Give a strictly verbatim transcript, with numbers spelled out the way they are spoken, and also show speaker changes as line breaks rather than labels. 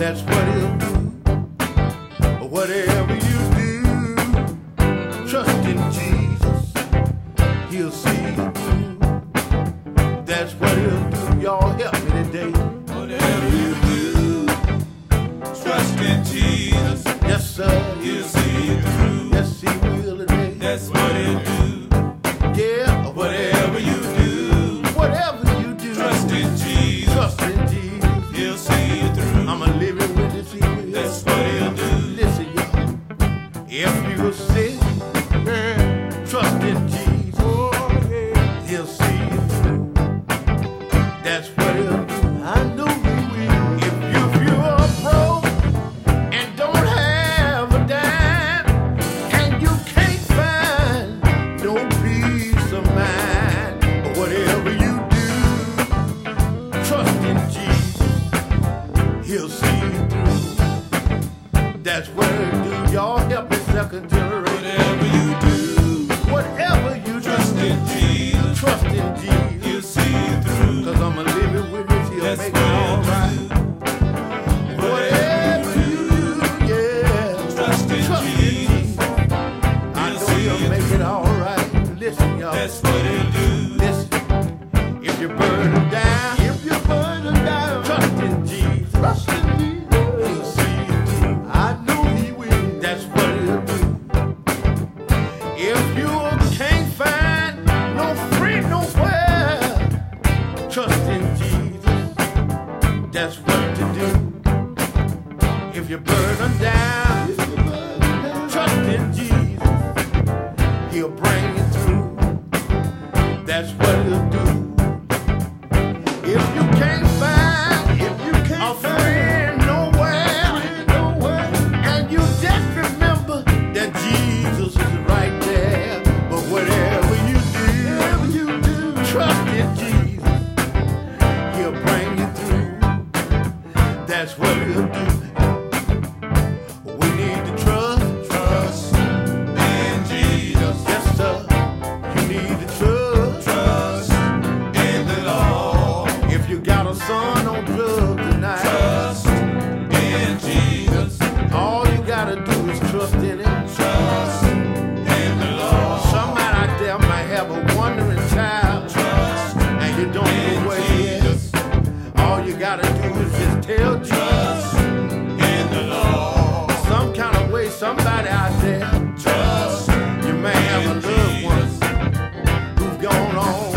That's what he'll do. Whatever you do, trust in Jesus, he'll see you through. That's what he'll do. Y'all help me today.
Whatever you do, trust in Jesus.
Yes, sir.
He'll see you through.
Yes, he will today.
That's what he'll do.
Yeah,
Whatever you do,
whatever you do,
trust in Jesus.
trust in Jesus.
He'll see you through.
I'm a living witness, he will.
That's what he'll do.
Listen, y'all. If you're sick, trust in Jesus. He'll see you through. That's what he'll do. I know he will. If you feel broke and don't have a dime, and you can't find no peace of mind, whatever you do, trust in Jesus. He'll see you through. That's what he'll do. Y'all help me, second generation.
Whatever you do,
Whatever you
trust
do,
in Jesus.
trust in Jesus.
He'll see you through.
Cause I'm a living witness, he'll
That's
make
what
it
he'll
alright.
do.
Whatever you do, yeah,
Trust in Jesus.
I know he'll make it alright. Listen, y'all.
That's what he'll do.
Listen, if you're burning down, if you're burning down, trust in Jesus. Trust in Jesus. He'll see you through. I know he will. That's what he'll do. If you can't find no friend nowhere, trust in Jesus. That's what to do. If you're burning down, trust in Jesus. He'll bring you through. That's what he'll do. If you can't find, if you can't a friend nowhere, nowhere, and you just remember that Jesus is right there. But whatever you do, whatever you do, trust in Jesus. He'll bring you through. That's what he'll do. We need to trust,
Trust in Jesus.
yes sir. You need to trust.
Trust in the Lord.
If you got a son on drugs tonight,
Trust in Jesus.
all you gotta do is trust in him.
Trust in the Lord.
Somebody out there might have a wandering child,
Trust
and you don't know where he
in
is.
Jesus.
All you gotta do is just tell Jesus.
Trust in the Lord.
Some kind of way, somebody out there,
Trust
you may have a
in
loved one
Jesus.
who's gone on